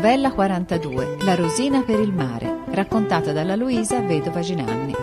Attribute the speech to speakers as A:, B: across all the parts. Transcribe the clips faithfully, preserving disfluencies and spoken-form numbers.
A: Novella quarantadue. La rosina per il mare, raccontata dalla Luisa Vedova Ginanni.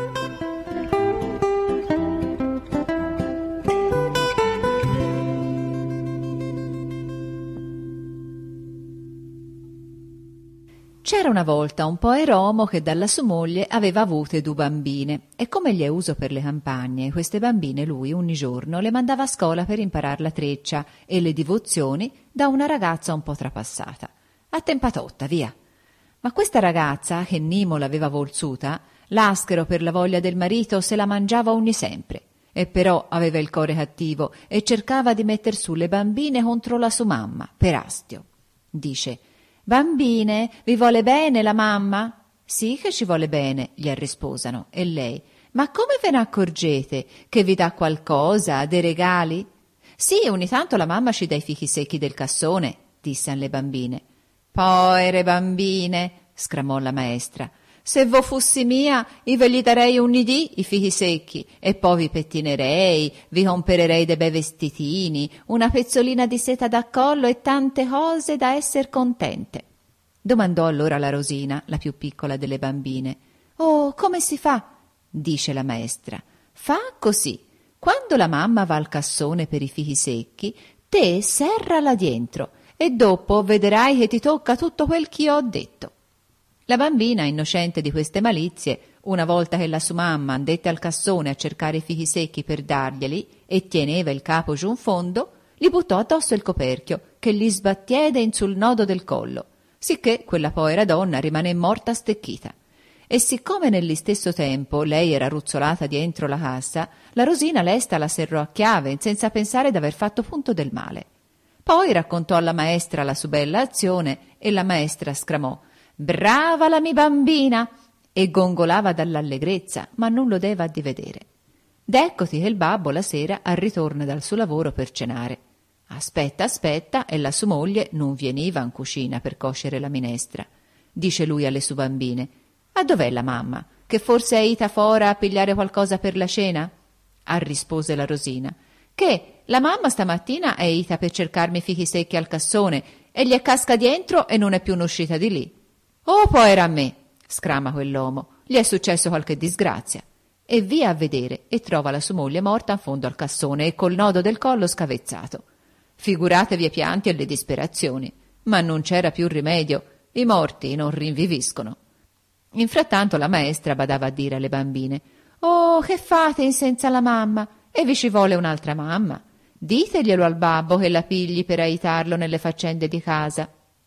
A: C'era una volta un poeromo che dalla sua moglie aveva avute due bambine e come gli è uso per le campagne, queste bambine lui ogni giorno le mandava a scuola per imparar la treccia e le divozioni da una ragazza un po' trapassata. Attempatotta, via. Ma questa ragazza, che Nimo l'aveva volsuta, l'aschero per la voglia del marito se la mangiava ogni sempre, e però aveva il core cattivo e cercava di metter su le bambine contro la sua mamma, per astio. Dice: «Bambine, vi vuole bene la mamma?» «Sì che ci vuole bene», gli risposano, e lei: «Ma come ve ne accorgete? Che vi dà qualcosa, dei regali?» «Sì, ogni tanto la mamma ci dà i fichi secchi del cassone», dissero le bambine. «Povere bambine», sclamò la maestra, «se vo fossi mia, io ve gli darei un nidì i fichi secchi, e poi vi pettinerei, vi compererei dei bei vestitini, una pezzolina di seta da collo e tante cose da esser contente». Domandò allora la Rosina, la più piccola delle bambine. «Oh, come si fa?» dice la maestra. «Fa così. Quando la mamma va al cassone per i fichi secchi, te serrala dietro, e dopo vedrai che ti tocca tutto quel ch'io ho detto». La bambina, innocente di queste malizie, una volta che la sua mamma andette al cassone a cercare i fichi secchi per darglieli e teneva il capo giù in fondo, gli buttò addosso il coperchio, che gli sbattiede in sul nodo del collo, sicché quella povera donna rimane morta stecchita. E siccome nell'istesso tempo lei era ruzzolata dietro la cassa, la Rosina lesta la serrò a chiave, senza pensare d'aver fatto punto del male. Poi raccontò alla maestra la sua bella azione e la maestra sclamò: «Brava la mi bambina!» e gongolava dall'allegrezza, ma non lo deva di vedere. D'eccoti che il babbo la sera arritorna dal suo lavoro per cenare. Aspetta, aspetta, e la sua moglie non veniva in cucina per coscere la minestra. Dice lui alle sue bambine: «A dov'è la mamma? Che forse è ita fora a pigliare qualcosa per la cena?» Ah, rispose la Rosina: «Che la mamma stamattina è ita per cercarmi i fichi secchi al cassone e gli è casca dietro e non è più uscita di lì». «Oh, poi era a me!» sclama quell'uomo. «Gli è successo qualche disgrazia». E via a vedere, e trova la sua moglie morta in fondo al cassone e col nodo del collo scavezzato. Figuratevi i pianti e le disperazioni, ma non c'era più rimedio, i morti non rinviviscono. Infrattanto la maestra badava a dire alle bambine: «Oh, che fate in senza la mamma? E vi ci vuole un'altra mamma? Diteglielo al babbo che la pigli per aiutarlo nelle faccende di casa».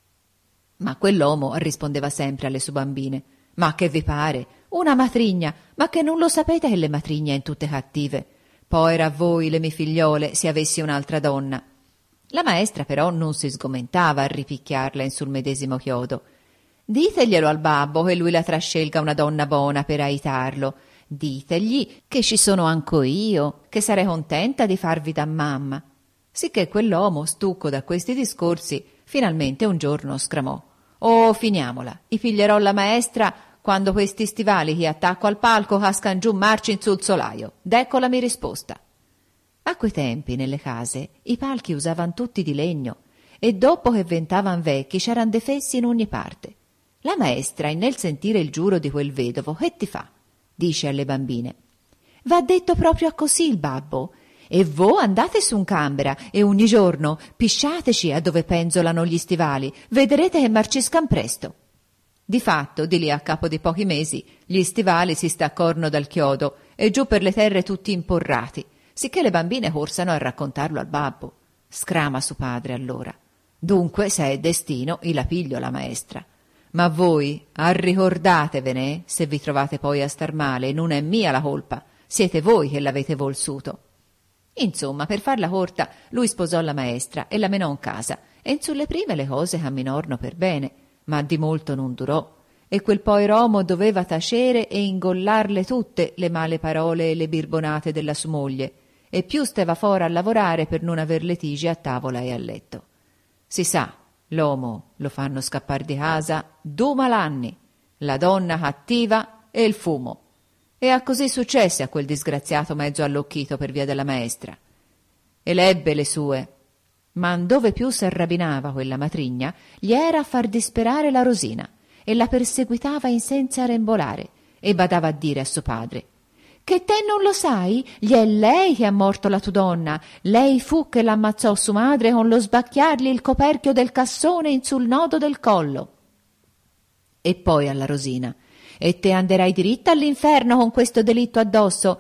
A: Ma quell'uomo rispondeva sempre alle sue bambine: «Ma che vi pare? Una matrigna, ma che non lo sapete che le matrigne in tutte cattive? Poi era a voi, le mie figliole, se avessi un'altra donna». La maestra però non si sgomentava a ripicchiarla in sul medesimo chiodo. «Diteglielo al babbo che lui la trascelga una donna buona per aiutarlo. Ditegli che ci sono anco io, che sarei contenta di farvi da mamma». Sicché quell'uomo, stucco da questi discorsi, finalmente un giorno sclamò: «Oh, finiamola, i piglierò la maestra quando questi stivali che attacco al palco cascan giù marci in sul solaio. D'ecco la mia risposta». A quei tempi nelle case i palchi usavan tutti di legno e dopo che ventavan vecchi c'eran defessi in ogni parte. La maestra, nel sentire il giuro di quel vedovo, che ti fa? Dice alle bambine: «Va detto proprio a così il babbo, e voi andate su un cambera e ogni giorno pisciateci a dove penzolano gli stivali, vedrete che marciscan presto». Difatto, di lì a capo di pochi mesi, gli stivali si staccorno dal chiodo e giù per le terre tutti imporrati, sicché le bambine corsano a raccontarlo al babbo. Scrama suo padre allora: «Dunque, se è destino, io la piglio la maestra. Ma voi, arricordatevene, se vi trovate poi a star male, non è mia la colpa, siete voi che l'avete volsuto». Insomma, per farla corta, lui sposò la maestra e la menò in casa, e in sulle prime le cose camminorno per bene, ma di molto non durò, e quel poeromo doveva tacere e ingollarle tutte le male parole e le birbonate della sua moglie, e più steva fora a lavorare per non aver litigi a tavola e a letto. Si sa, l'uomo lo fanno scappar di casa due malanni, la donna cattiva e il fumo. E ha così successe a quel disgraziato mezzo allocchito per via della maestra. E l'ebbe le sue. Ma dove più s'arrabinava quella matrigna, gli era a far disperare la Rosina, e la perseguitava in senza rembolare, e badava a dire a suo padre: «Che te non lo sai? Gli è lei che ha morto la tua donna, lei fu che l'ammazzò sua madre con lo sbacchiargli il coperchio del cassone in sul nodo del collo». E poi alla Rosina: «E te anderai diritta all'inferno con questo delitto addosso.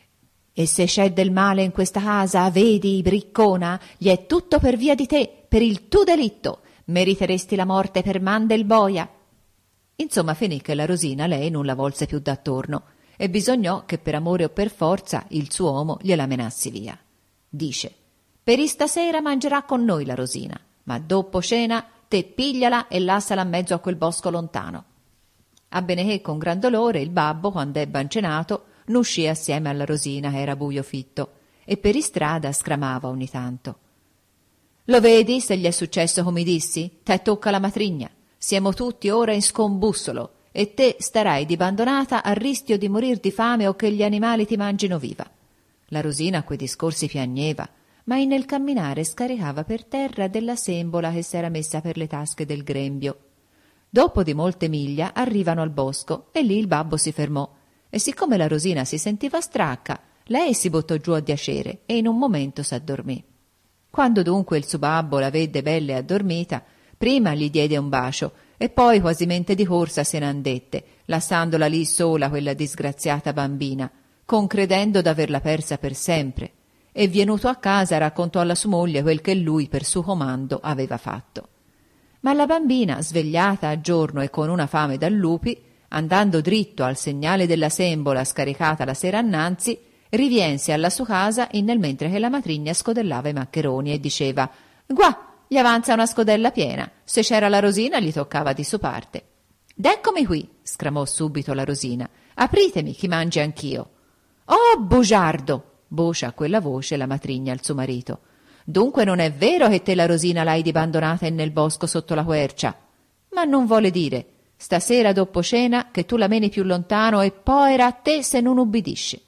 A: E se c'è del male in questa casa, vedi, briccona, gli è tutto per via di te, per il tuo delitto. Meriteresti la morte per man del boia». Insomma, finì che la Rosina lei non la volse più d'attorno, e bisognò che per amore o per forza il suo uomo gliela menassi via. Dice: «Per istasera mangerà con noi la Rosina, ma dopo cena te pigliala e lassala a mezzo a quel bosco lontano». Abbene che con gran dolore il babbo, quando ebbe ancenato, n'uscì assieme alla Rosina, che era buio fitto, e per istrada scramava ogni tanto: «Lo vedi se gli è successo come dissi? Te tocca la matrigna. Siamo tutti ora in scombussolo, e te starai dibandonata a rischio di morir di fame o che gli animali ti mangino viva». La Rosina a quei discorsi piagneva, ma in nel camminare scaricava per terra della sembola che s'era messa per le tasche del grembio. Dopo di molte miglia arrivano al bosco, e lì il babbo si fermò, e siccome la Rosina si sentiva stracca, lei si buttò giù a diacere e in un momento s'addormì. Quando dunque il suo babbo la vede bella e addormita, prima gli diede un bacio e poi quasimente di corsa se n'andette, lasciandola lì sola quella disgraziata bambina, concredendo d'averla persa per sempre, e venuto a casa raccontò alla sua moglie quel che lui per suo comando aveva fatto. Ma la bambina, svegliata a giorno e con una fame da lupi, andando dritto al segnale della sembola scaricata la sera annanzi, riviense alla sua casa in nel mentre che la matrigna scodellava i maccheroni e diceva: «Guà, gli avanza una scodella piena, se c'era la Rosina gli toccava di sua parte». «D'eccomi qui», sclamò subito la Rosina, «apritemi chi mangi anch'io». «Oh, bugiardo!» vocia a quella voce la matrigna al suo marito. «Dunque non è vero che te la Rosina l'hai dibandonata in nel bosco sotto la quercia? Ma non vuole dire, stasera dopo cena, che tu la meni più lontano e poi era a te se non ubbidisci».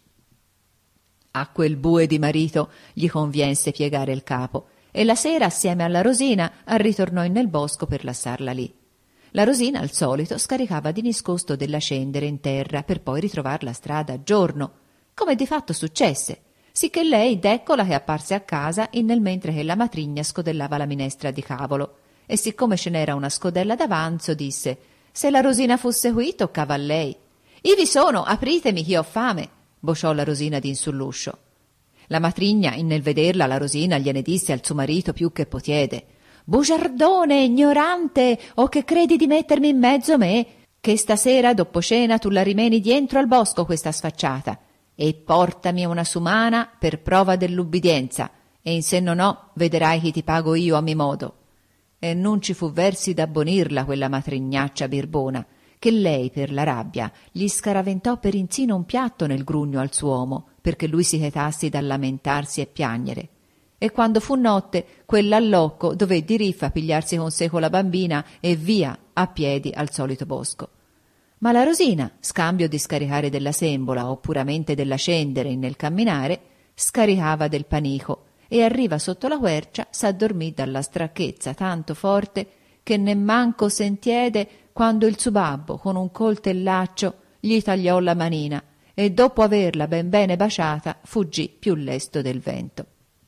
A: A quel bue di marito gli conviense piegare il capo, e la sera assieme alla Rosina ritornò in nel bosco per lasciarla lì. La Rosina al solito scaricava di nascosto della cendere in terra per poi ritrovar la strada a giorno, come di fatto successe, sicché lei d'eccola che apparse a casa in nel mentre che la matrigna scodellava la minestra di cavolo, e siccome ce n'era una scodella d'avanzo disse: «Se la Rosina fosse qui toccava a lei». «Ivi sono, apritemi che ho fame», vociò la Rosina din sull'uscio. La matrigna, in nel vederla, la Rosina gliene disse al suo marito più che potiede: «Bugiardone, ignorante, o che credi di mettermi in mezzo me? Che stasera dopo cena tu la rimeni dientro al bosco questa sfacciata, e portami una sumana per prova dell'ubbidienza, e in se no no vedrai che ti pago io a mi modo». E non ci fu versi d'abbonirla quella matrignaccia birbona, che lei per la rabbia gli scaraventò per insino un piatto nel grugno al suo uomo, perché lui si chetassi dal lamentarsi e piagnere. E quando fu notte, quella allocco dové di riffa pigliarsi con sé con la bambina e via a piedi al solito bosco. Ma la Rosina, scambio di scaricare della sembola o puramente della cendere nel camminare, scaricava del panico, e arriva sotto la quercia s'addormì dalla stracchezza tanto forte che nemmanco sentiede quando il suo babbo con un coltellaccio gli tagliò la manina, e dopo averla ben bene baciata fuggì più lesto del vento.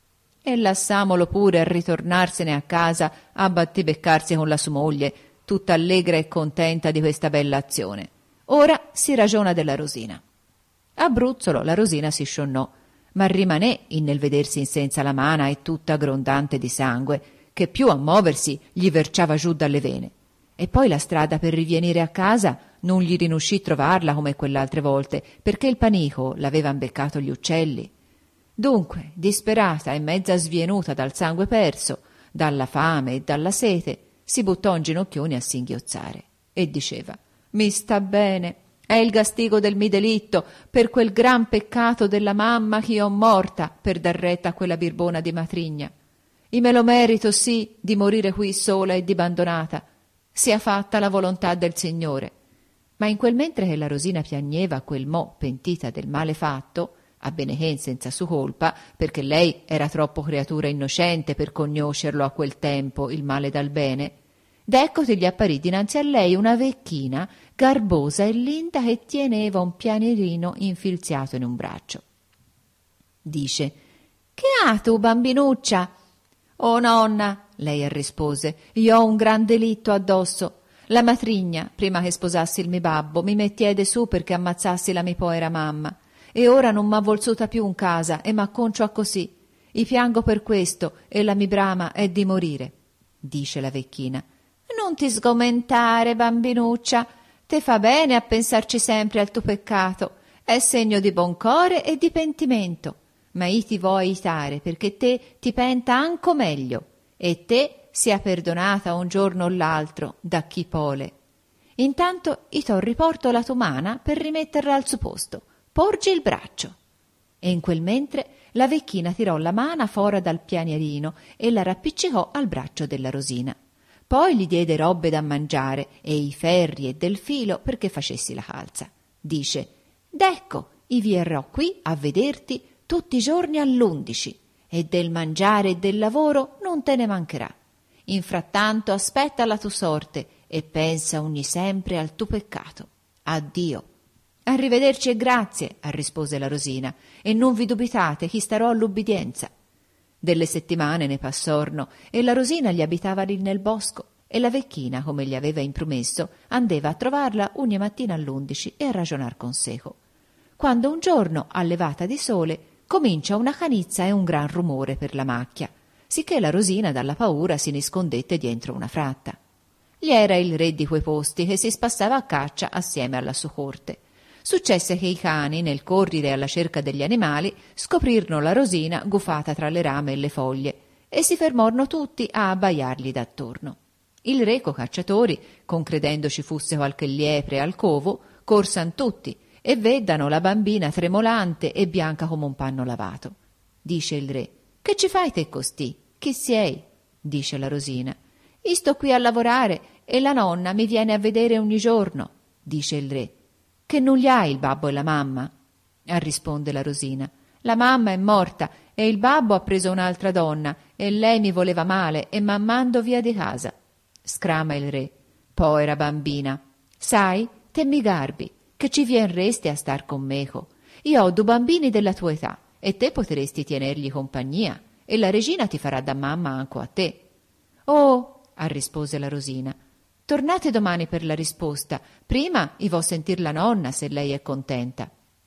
A: E lasciamolo pure a ritornarsene a casa a battibeccarsi con la sua moglie, tutta allegra e contenta di questa bella azione. Ora si ragiona della Rosina. A Bruzzolo la Rosina si scionnò, ma rimanè in nel vedersi in senza la mana e tutta grondante di sangue, che più a muoversi gli verciava giù dalle vene. E poi la strada per rivenire a casa non gli rinuscì trovarla come quell'altre volte, perché il panico l'aveva beccato gli uccelli. Dunque, disperata e mezza svienuta dal sangue perso, dalla fame e dalla sete, si buttò in ginocchioni a singhiozzare e diceva: «Mi sta bene, è il gastigo del mi delitto per quel gran peccato della mamma che ho morta per dar retta a quella birbona di matrigna. I me lo merito, sì, di morire qui sola e dibandonata, sia fatta la volontà del Signore». Ma in quel mentre che la Rosina piagneva quel mo pentita del male fatto, a Benechen senza su colpa, perché lei era troppo creatura innocente per conoscerlo a quel tempo il male dal bene. D'eccoti gli apparì dinanzi a lei una vecchina garbosa e linda che teneva un pianierino infilziato in un braccio. Dice: «Che ha tu, bambinuccia?» «Oh nonna», lei rispose, «io ho un gran delitto addosso. La matrigna, prima che sposassi il mio babbo, mi mettiede su perché ammazzassi la mia povera mamma. E ora non m'ha volsuta più in casa e m'acconcio a così. I piango per questo e la mi brama è di morire». Dice la vecchina: «Non ti sgomentare, bambinuccia, te fa bene a pensarci sempre al tuo peccato, è segno di buon core e di pentimento, ma io ti vo aiutare perché te ti penta anco meglio e te sia perdonata un giorno o l'altro da chi pole. Intanto io t'ho riporto la tua mana per rimetterla al suo posto, porgi il braccio». E in quel mentre la vecchina tirò la mana fora dal pianierino e la rappiccicò al braccio della Rosina. Poi gli diede robe da mangiare e i ferri e del filo perché facessi la calza. Dice: «D'ecco, i vierrò qui a vederti tutti i giorni all'undici e del mangiare e del lavoro non te ne mancherà. Infrattanto aspetta la tua sorte e pensa ogni sempre al tuo peccato. Addio». «Arrivederci e grazie», rispose la Rosina, «e non vi dubitate chi starò all'ubbidienza». Delle settimane ne passorno e la Rosina gli abitava lì nel bosco e la vecchina, come gli aveva impromesso, andeva a trovarla ogni mattina all'undici e a ragionar con seco. Quando un giorno, a levata di sole, comincia una canizza e un gran rumore per la macchia, sicché la Rosina dalla paura si nascondette dietro una fratta. Gli era il re di quei posti che si spassava a caccia assieme alla sua corte. Successe che i cani, nel correre alla cerca degli animali, scoprirono la Rosina gufata tra le rame e le foglie e si fermorno tutti a abbaiargli d'attorno. Il re co cacciatori, concredendo ci fosse qualche liepre al covo, corsan tutti e veddano la bambina tremolante e bianca come un panno lavato. Dice il re: «Che ci fai te costì? Chi sei?» Dice la Rosina: «Io sto qui a lavorare e la nonna mi viene a vedere ogni giorno». Dice il re: «Che non li hai il babbo e la mamma?» A risponde la Rosina: «La mamma è morta e il babbo ha preso un'altra donna e lei mi voleva male e m'ha mando via di casa». Scrama il re: «Povera bambina, sai, te mi garbi, che ci vienresti a star con meco. Io ho due bambini della tua età e te potresti tenergli compagnia e la regina ti farà da mamma anco a te». «Oh», rispose la Rosina, «tornate domani per la risposta. Prima i vo sentir la nonna se lei è contenta».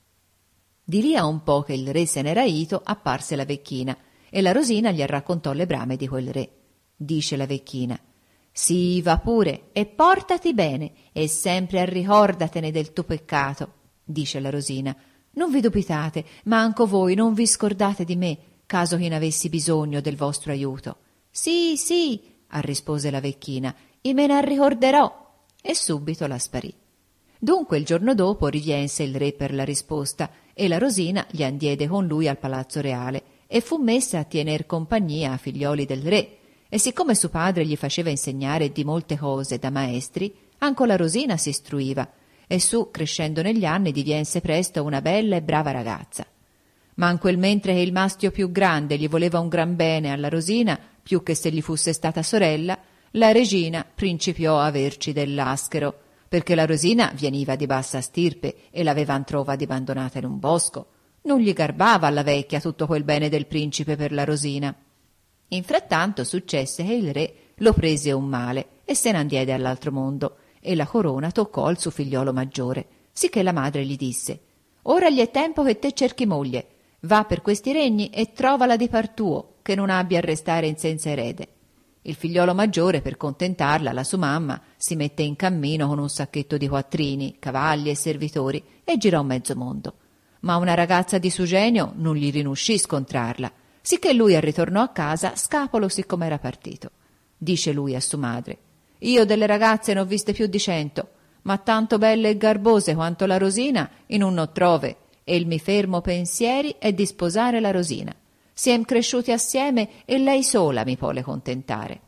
A: Di lì a un po' che il re se n'era ito, apparse la vecchina e la Rosina gli raccontò le brame di quel re. Dice la vecchina: «Sì, va pure e portati bene e sempre ricordatene del tuo peccato». Dice la Rosina: «Non vi dubitate, ma anco voi non vi scordate di me, caso che ne avessi bisogno del vostro aiuto». «Sì, sì», rispose la vecchina, «e me ne ricorderò». E subito la sparì. Dunque il giorno dopo riviense il re per la risposta e la Rosina gli andiede con lui al palazzo reale e fu messa a tener compagnia a figlioli del re. E siccome suo padre gli faceva insegnare di molte cose da maestri, anco la Rosina si istruiva e su, crescendo negli anni, divense presto una bella e brava ragazza. Ma in quel mentre che il mastio più grande gli voleva un gran bene alla Rosina, più che se gli fosse stata sorella, la regina principiò a averci dell'aschero, perché la Rosina veniva di bassa stirpe e l'avevan trovata abbandonata in un bosco. Non gli garbava alla vecchia tutto quel bene del principe per la Rosina. Infrattanto successe che il re lo prese un male e se n'andiede all'altro mondo e la corona toccò al suo figliolo maggiore, sicché la madre gli disse: «Ora gli è tempo che te cerchi moglie, va per questi regni e trovala di par tuo, che non abbia a restare in senza erede». Il figliolo maggiore, per contentarla, la sua mamma, si mette in cammino con un sacchetto di quattrini, cavalli e servitori e girò mezzo mondo. Ma una ragazza di suo genio non gli rinuscì scontrarla, sicché lui ritornò a casa scapolo siccome era partito. Dice lui a sua madre: «Io delle ragazze ne ho viste più di cento, ma tanto belle e garbose quanto la Rosina in un non trove, e il mi fermo pensieri è di sposare la Rosina. Siem cresciuti assieme e lei sola mi può le contentare».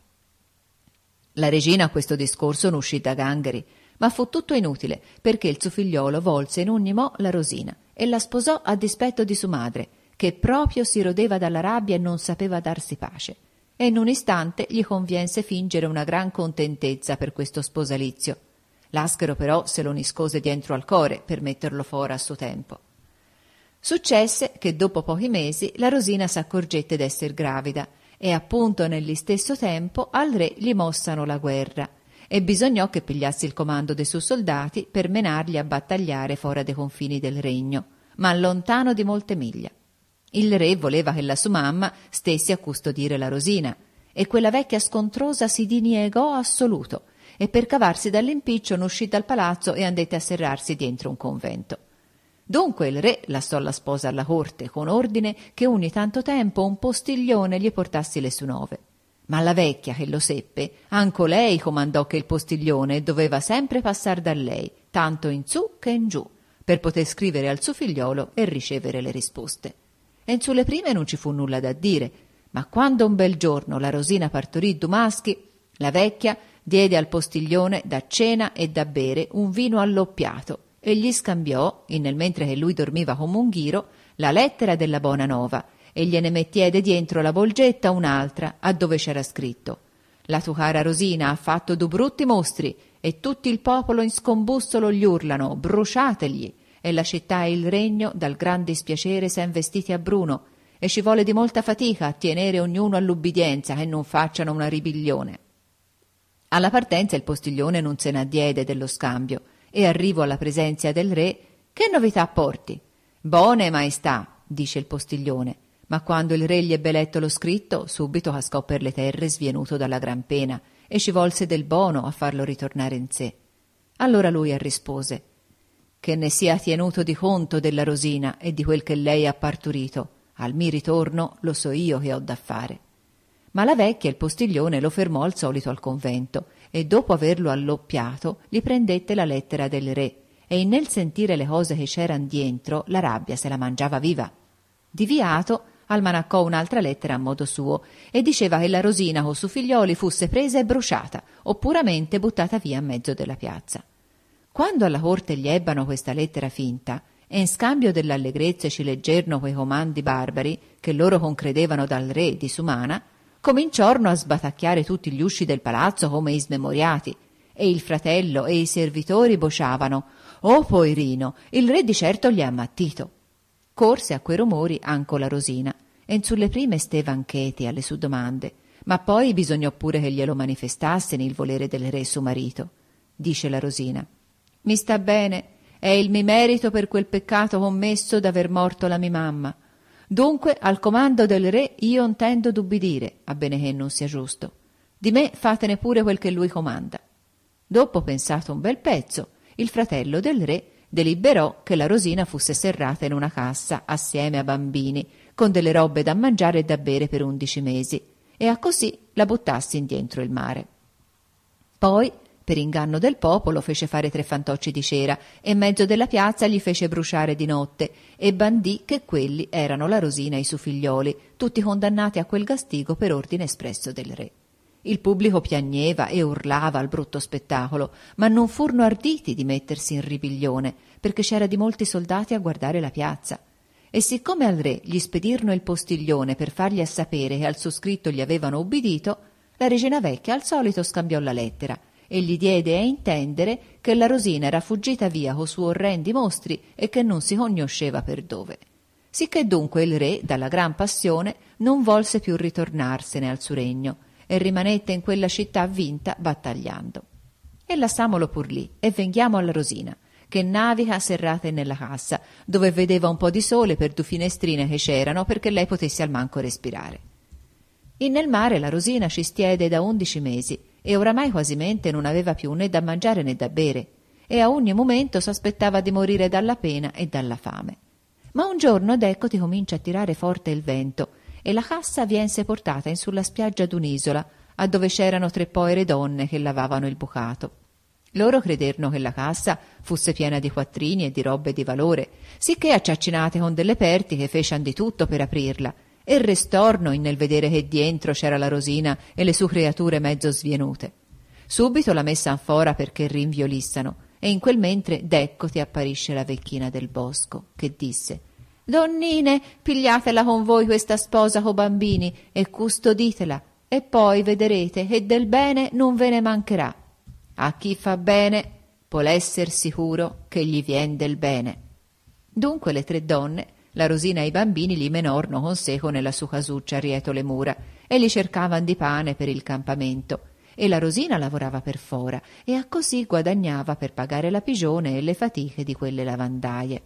A: La regina a questo discorso non uscì da gangheri, ma fu tutto inutile, perché il suo figliolo volse in ogni mo la Rosina e la sposò a dispetto di sua madre, che proprio si rodeva dalla rabbia e non sapeva darsi pace. E in un istante gli conviense fingere una gran contentezza per questo sposalizio. L'Aschero però se lo niscose dietro al core per metterlo fuori a suo tempo. Successe che dopo pochi mesi la Rosina s'accorgette d'esser gravida e appunto nell'istesso tempo al re gli mossano la guerra e bisognò che pigliassi il comando dei suoi soldati per menarli a battagliare fora dei confini del regno, ma lontano di molte miglia. Il re voleva che la sua mamma stessi a custodire la Rosina e quella vecchia scontrosa si diniegò assoluto e per cavarsi dall'impiccio ne uscì dal palazzo e andette a serrarsi dietro un convento. Dunque il re lasciò la sposa alla corte con ordine che ogni tanto tempo un postiglione gli portassi le sue nove. Ma la vecchia, che lo seppe, anco lei comandò che il postiglione doveva sempre passar da lei, tanto in su che in giù, per poter scrivere al suo figliolo e ricevere le risposte. E in sulle prime non ci fu nulla da dire, ma quando un bel giorno la Rosina partorì due maschi, la vecchia diede al postiglione da cena e da bere un vino alloppiato e gli scambiò, in nel mentre che lui dormiva come un ghiro, la lettera della buona nova e gliene mettiede dietro la volgetta un'altra a dove c'era scritto: «La tua cara Rosina ha fatto due brutti mostri e tutto il popolo in scombussolo gli urlano: bruciategli!» e la città e il regno dal gran dispiacere s'è vestiti a bruno e ci vuole di molta fatica a tenere ognuno all'ubbidienza che non facciano una ribiglione. Alla partenza il postiglione non se ne addiede dello scambio e arrivo alla presenza del re: «Che novità porti?» «Bone, maestà», dice il postiglione, ma quando il re gli ebbe letto lo scritto subito cascò per le terre svienuto dalla gran pena e ci volse del bono a farlo ritornare in sé. Allora lui rispose: «Che ne sia tenuto di conto della Rosina e di quel che lei ha partorito, al mi ritorno lo so io che ho da fare». Ma la vecchia il postiglione lo fermò al solito al convento e dopo averlo alloppiato gli prendette la lettera del re e nel sentire le cose che c'eran dientro la rabbia se la mangiava viva. Diviato almanaccò un'altra lettera a modo suo e diceva che la Rosina con suoi figlioli fosse presa e bruciata o puramente buttata via a mezzo della piazza. Quando alla corte gli ebbano questa lettera finta e in scambio dell'allegrezza ci leggerno quei comandi barbari che loro concredevano dal re di Sumana, cominciorno a sbatacchiare tutti gli usci del palazzo come i smemoriati e il fratello e i servitori vociavano: «Oh poirino, il re di certo gli ha ammattito». Corse a quei rumori anco la Rosina e in sulle prime stevan cheti alle sue domande, ma poi bisognò pure che glielo manifestasse il volere del re suo marito. Dice la Rosina: «Mi sta bene, è il mi merito per quel peccato commesso d'aver morto la mi mamma. Dunque al comando del re io intendo d'ubbidire, a bene che non sia giusto. Di me fatene pure quel che lui comanda». Dopo pensato un bel pezzo, il fratello del re deliberò che la Rosina fosse serrata in una cassa assieme a bambini, con delle robe da mangiare e da bere per undici mesi, e a così la buttassi indietro il mare. Poi, per inganno del popolo, fece fare tre fantocci di cera e in mezzo della piazza gli fece bruciare di notte e bandì che quelli erano la Rosina e i suoi figlioli, tutti condannati a quel gastigo per ordine espresso del re. Il pubblico piagneva e urlava al brutto spettacolo, ma non furono arditi di mettersi in ribiglione, perché c'era di molti soldati a guardare la piazza. E siccome al re gli spedirono il postiglione per fargli a sapere che al suo scritto gli avevano ubbidito, la regina vecchia al solito scambiò la lettera e gli diede a intendere che la Rosina era fuggita via co suoi orrendi mostri e che non si conosceva per dove. Sicché dunque il re, dalla gran passione, non volse più ritornarsene al suo regno e rimanette in quella città vinta battagliando. E lasciamolo pur lì e venghiamo alla Rosina, che naviga serrata nella cassa, dove vedeva un po' di sole per due finestrine che c'erano perché lei potesse al manco respirare. In nel mare la Rosina ci stiede da undici mesi e oramai quasimente non aveva più né da mangiare né da bere e a ogni momento s'aspettava di morire dalla pena e dalla fame. Ma un giorno ed ecco ti comincia a tirare forte il vento e la cassa viense portata in sulla spiaggia d'un'isola, a dove c'erano tre povere donne che lavavano il bucato. Loro crederno che la cassa fosse piena di quattrini e di robe di valore, sicché acciaccinate con delle pertiche fecian di tutto per aprirla, e restorno in nel vedere che dientro c'era la Rosina e le sue creature mezzo svienute. Subito la messan fora perché rinviolissano, e in quel mentre d'eccoti apparisce la vecchina del bosco, che disse: «Donnine, pigliatela con voi questa sposa co bambini e custoditela, e poi vederete che del bene non ve ne mancherà. A chi fa bene può esser sicuro che gli vien del bene». Dunque le tre donne, la Rosina e i bambini, li menorno con seco nella sua casuccia arrieto le mura e li cercavan di pane per il campamento, e la Rosina lavorava per fora e a così guadagnava per pagare la pigione e le fatiche di quelle lavandaie.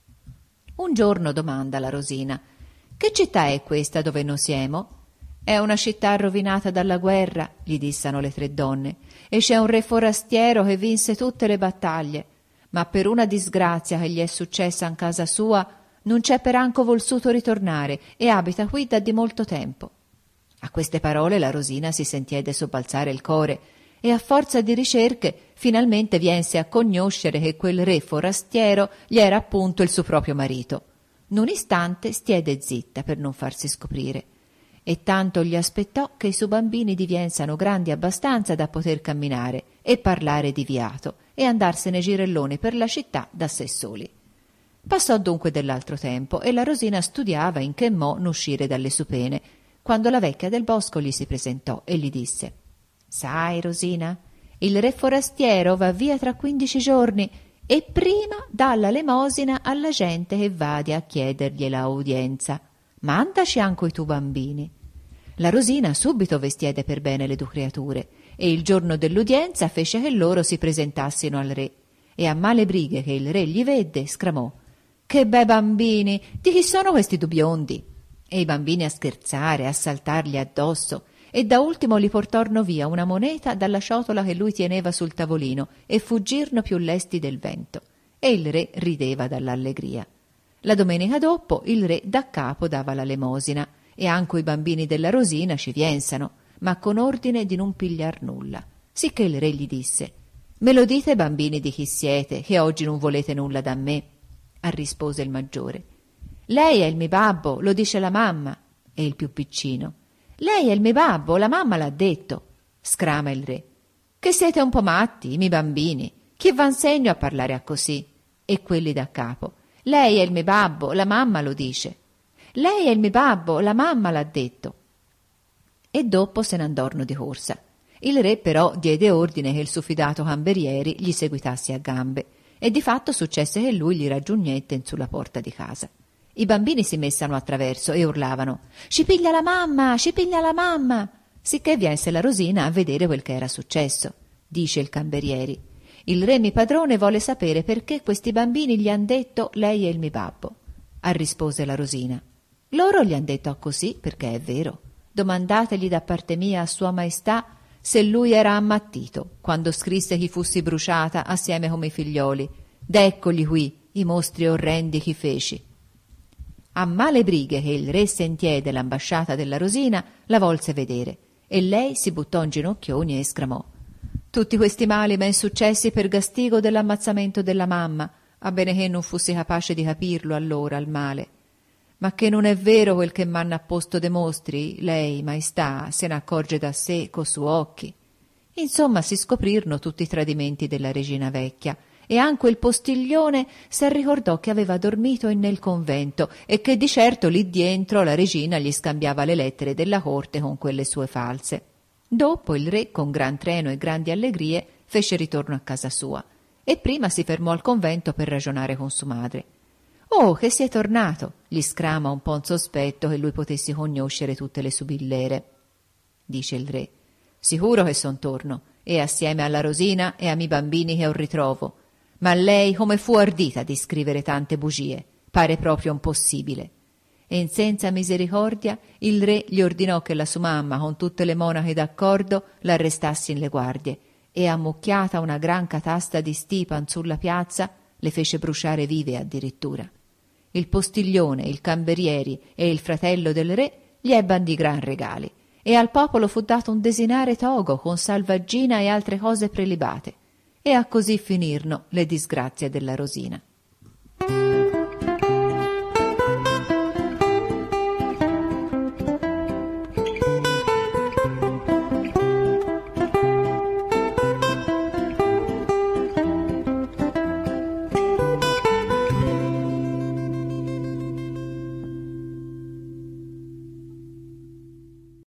A: Un giorno domanda la Rosina: «Che città è questa dove noi siamo?» «È una città rovinata dalla guerra», gli dissano le tre donne, «e c'è un re forastiero che vinse tutte le battaglie, ma per una disgrazia che gli è successa in casa sua non c'è peranco volsuto ritornare e abita qui da di molto tempo». A queste parole la Rosina si sentiede sobbalzare il core e a forza di ricerche finalmente viense a cognoscere che quel re forastiero gli era appunto il suo proprio marito. Un istante stiede zitta per non farsi scoprire, e tanto gli aspettò che i suoi bambini diviensano grandi abbastanza da poter camminare e parlare di viato e andarsene girelloni per la città da sé soli. Passò dunque dell'altro tempo e la Rosina studiava in che mo n'uscire dalle sue pene, quando la vecchia del bosco gli si presentò e gli disse: «Sai, Rosina, il re forastiero va via tra quindici giorni e prima dà la lemosina alla gente che vade a chiedergliela udienza. Mandaci anche i tuoi bambini». La Rosina subito vestiede per bene le due creature e il giorno dell'udienza fece che loro si presentassero al re, e a male brighe che il re gli vedde sclamò: «Che bei bambini! Di chi sono questi due biondi?» E i bambini a scherzare, a saltargli addosso, e da ultimo li portorno via una moneta dalla ciotola che lui teneva sul tavolino e fuggirno più lesti del vento, e il re rideva dall'allegria. La domenica dopo il re da capo dava la lemosina, e anche i bambini della Rosina ci viensano, ma con ordine di non pigliar nulla, sicché il re gli disse: «Me lo dite, bambini, di chi siete, che oggi non volete nulla da me?» Ah, rispose il maggiore: «Lei è il mio babbo, lo dice la mamma». E il più piccino: «Lei è il mio babbo, la mamma l'ha detto». Scrama il re: «Che siete un po' matti, i miei bambini, chi v'ha insegno a parlare a così?» E quelli da capo: «Lei è il mio babbo, la mamma lo dice». «Lei è il mio babbo, la mamma l'ha detto». E dopo se n'andorno di corsa. Il re però diede ordine che il suo fidato camerieri gli seguitasse a gambe, e di fatto successe che lui gli raggiugnette sulla porta di casa. I bambini si messano a traverso e urlavano: «Ci piglia la mamma, ci piglia la mamma!» Sicché viense la Rosina a vedere quel che era successo. Dice il camerieri: «Il re mi padrone vuole sapere perché questi bambini gli han detto lei è il mio babbo». Ah, rispose la Rosina: «Loro gli han detto così perché è vero. Domandategli da parte mia a sua maestà se lui era ammattito quando scrisse chi fussi bruciata assieme come i figlioli. D'eccoli qui i mostri orrendi chi feci». A male brighe che il re sentiede l'ambasciata della Rosina la volse vedere, e lei si buttò in ginocchioni e esclamò: «Tutti questi mali m'en successi per gastigo dell'ammazzamento della mamma, a bene che non fossi capace di capirlo allora il male. Ma che non è vero quel che m'hanno apposto de mostri, lei, maestà, se n'accorge da sé co suoi occhi». Insomma si scoprirono tutti i tradimenti della regina vecchia, e anche il postiglione s'arricordò che aveva dormito in nel convento e che di certo lì dientro la regina gli scambiava le lettere della corte con quelle sue false. Dopo il re, con gran treno e grandi allegrie, fece ritorno a casa sua, e prima si fermò al convento per ragionare con sua madre. «Oh, che sei tornato!» gli scrama un po' un sospetto che lui potessi conoscere tutte le subillere. Dice il re: «Sicuro che son torno, e assieme alla Rosina e a mi bambini che ho ritrovo. Ma lei come fu ardita di scrivere tante bugie? Pare proprio impossibile». E in senza misericordia il re gli ordinò che la sua mamma con tutte le monache d'accordo l'arrestasse in le guardie, e ammucchiata una gran catasta di stipa sulla piazza le fece bruciare vive addirittura. Il postiglione, il camerieri e il fratello del re gli ebban di gran regali, e al popolo fu dato un desinare togo con salvaggina e altre cose prelibate, e a così finirno le disgrazie della Rosina.